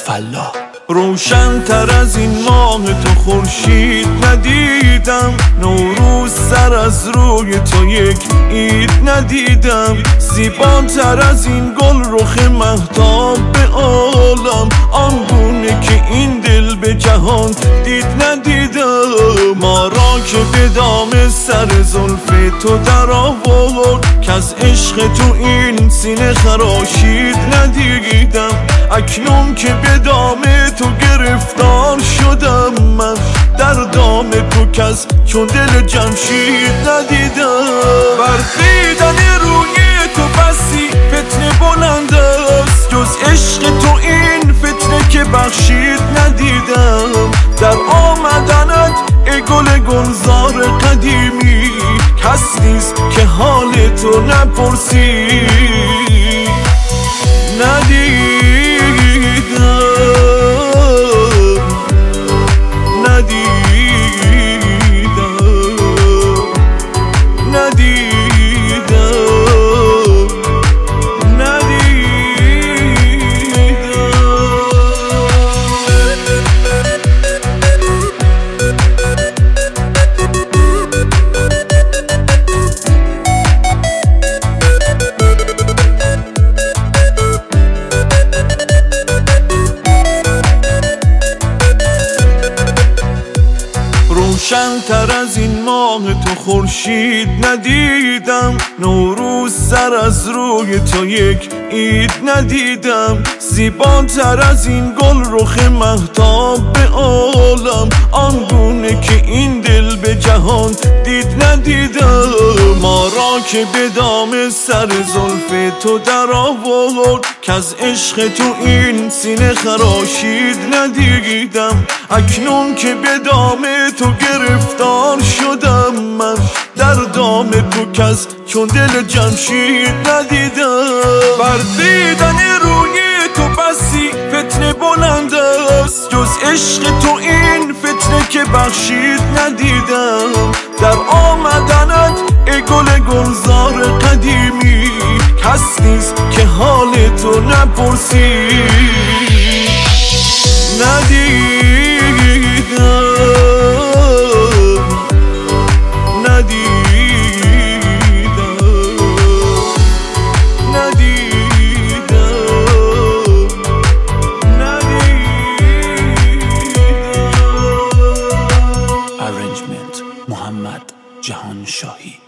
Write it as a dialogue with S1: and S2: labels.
S1: فلاح.
S2: روشن تر از این ماه تو خورشید ندیدم، نوروز سر از روی تو یک عید ندیدم، زیباتر از این گل رخ مهتاب به عالم، آنگونه که این دل به جهان دید ندیدم. ما را که به دام سر زلف تو در آورد، که از عشق تو این سینه خراشید ندیدم، اکنون که به دام تو گرفتار شدم من، در دام تو کس چون دل جمشید ندیدم. برقیدن روی تو بسی فتنه بلند است، جز عشق تو این فتنه که بخشید ندیدم. در آمدنت ای گل گلزار قدیمی، کس نیست که حال تو نپرسی. روشن تر از این ماه تو خورشید ندیدم، نوروز سر از روی تو یک عید ندیدم، زیباتر از این گل رخ مهتاب به عالم، آنگونه که این دل به جهان دید ندیدم. ما را که به دام سر زلف تو در آورد، که از عشق تو این سینه خراشید ندیدم، اکنون که به دام تو گرفتار شدم من، در دام تو کس چون دل جمشید ندیدم. بر دیدن روی تو بسی فتنه بلند است، جز عشق تو این فتنه که بخشید ندیدم. در آمدنت ای گل گلزار قدیمی، کس نیست که حال تو نپرسی.
S1: محمد جهان شاهی.